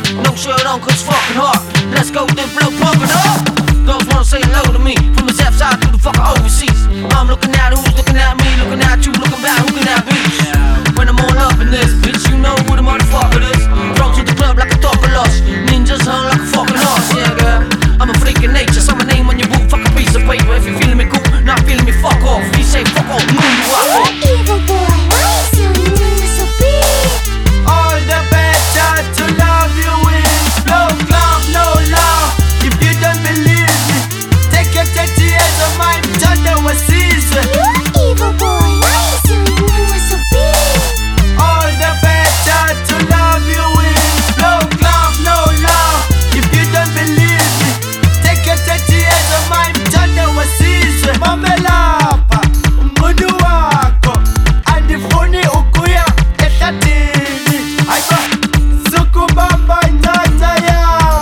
No shirt on cause fucking hard. Let's go, then blow pumping up. Girls wanna say hello to me from the south side to the fucking overseas. I'm looking at who's looking at me, looking at you, looking back, who can that be? When I'm all up in this, bitch, you know who the motherfucker is. Throw to the club like a dog of lush. Ninjas hung like a fucking horse, yeah, girl. I'm a freak of nature, so my name on your boot, fuck a piece of paper. If you're feeling me cool, not feeling me, fuck off. You say fuck off, move you out. Evil boy, why you so big? All the better to love you in. No club, no law. If you don't believe me, take your 30 years of mine, turn them a season. Evil boy, why you so big? All the better to love you in. No club, no law. If you don't believe me, take your 30 years of mine, turn them a season. Mamelapa, mbudu wako, andifuni ukuya etatini. Aiba, sukubamba nyanya ya,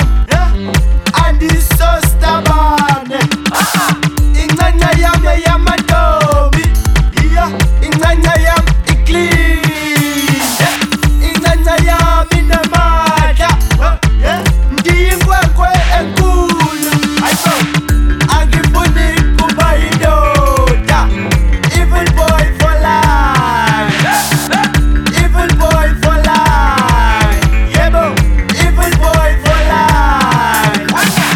andi so stabane. Inyanya yame ya madobi, inyanya yam ikli. Inyanya yam inamada, ndiyingwekwe enkulu. Aiba, angifuni kuba indoda. Evil boy for life. Evil boy for life. Yebo, evil boy for life.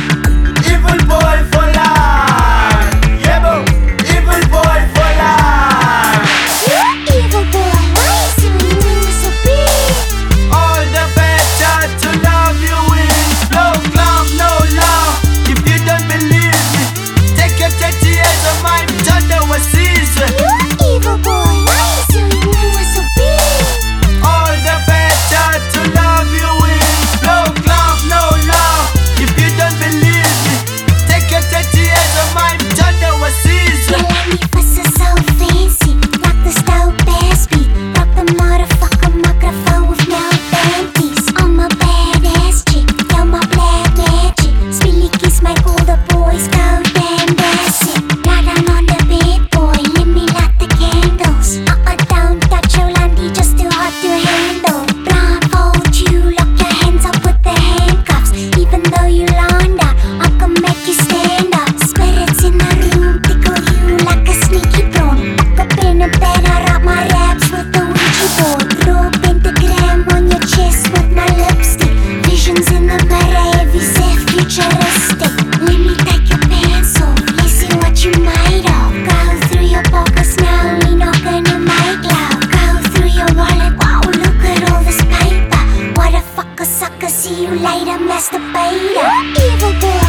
Evil boy for life. Yebo, evil boy for life. Evil boy, why you so big? All the better to love you in. No club, no law. If you don't believe me, take your 30 years of mine, turn them a season. Evil boy, why you so big? All the better to love you in. No club, no law. If you don't believe me, take your 30 years of mine, turn them a season. You let me fuss so fancy, rock the style bass beat, rock the motherfucker microphone with no panties. I'm a badass chick, you're my black magic. Spilly kiss make all the boys go damn basic. Lie down on the bed, boy, let me light the candles. Don't touch your landy, just too hot to handle. Blindfold you, lock your hands up with the handcuffs. Even though you lined up, I can make you stand up. Spirits in the room, tickle you like a sneaky prawn. Back up in a bed, I wrap my raps with the Ouija board. Draw a pentagram on your chest with my lipstick. Visions in the mirror, heavy set, futuristic. Let me take your pants off, let's see what you made of. Go through your pockets now, we not gonna make love. Go through your wallet, wow, look at all this paper. What a fucker, sucker, see you later, masturbator. Evil boy.